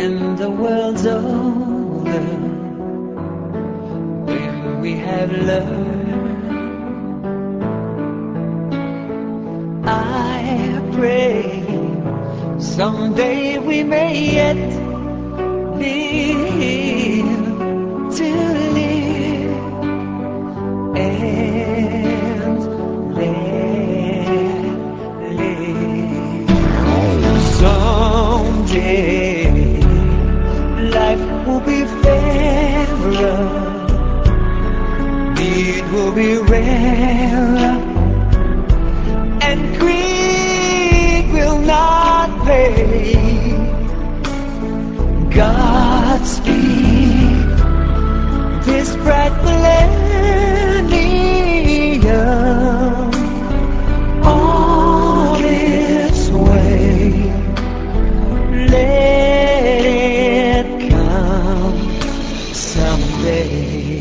when the world's older, when we have learned, I pray someday we may yet live to live and let live. Someday life will be fairer, need will be rarer, and greed will not pay. Godspeed this bright millennium on its way. Let it come someday.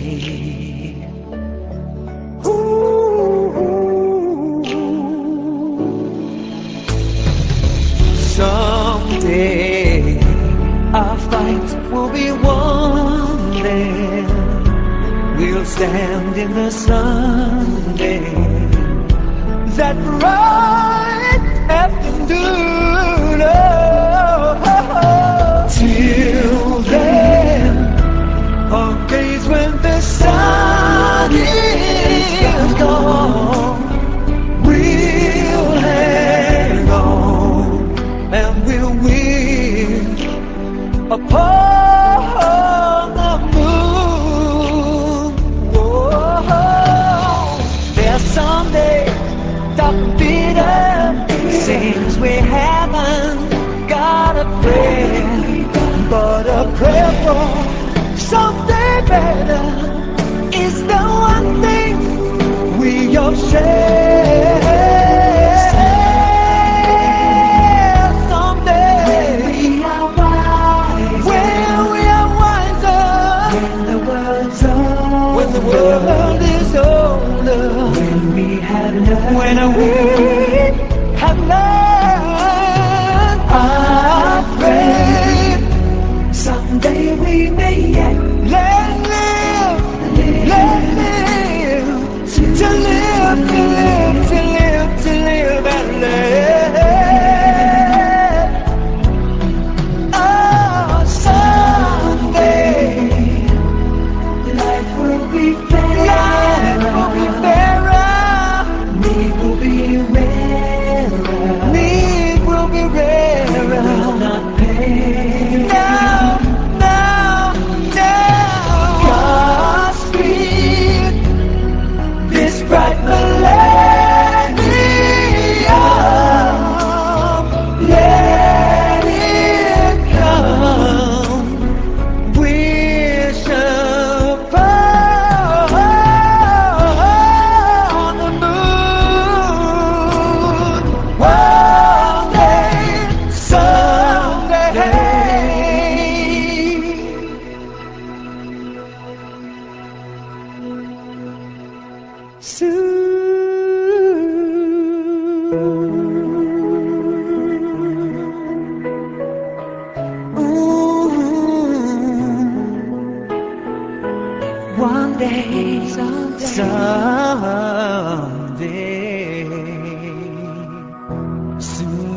Someday our fight will be won there. We'll stand in the sun there, that bright afternoon. Oh, till then, on days when the sun is gone, we'll hang on and we'll win upon the moon. Whoa. There's someday Dr. Peter sings we haven't got a prayer, but a prayer for someday better is the one thing we all share. When the world is older, when we have learned, when we have learned, I pray someday we may yet let live, to live and live. Oh, someday life will be fairer, need will be rarer, need will be rarer, will not pay. Now, Godspeed this bright millennium, let it come. Wish upon the moon one day, someday. One day, someday, soon.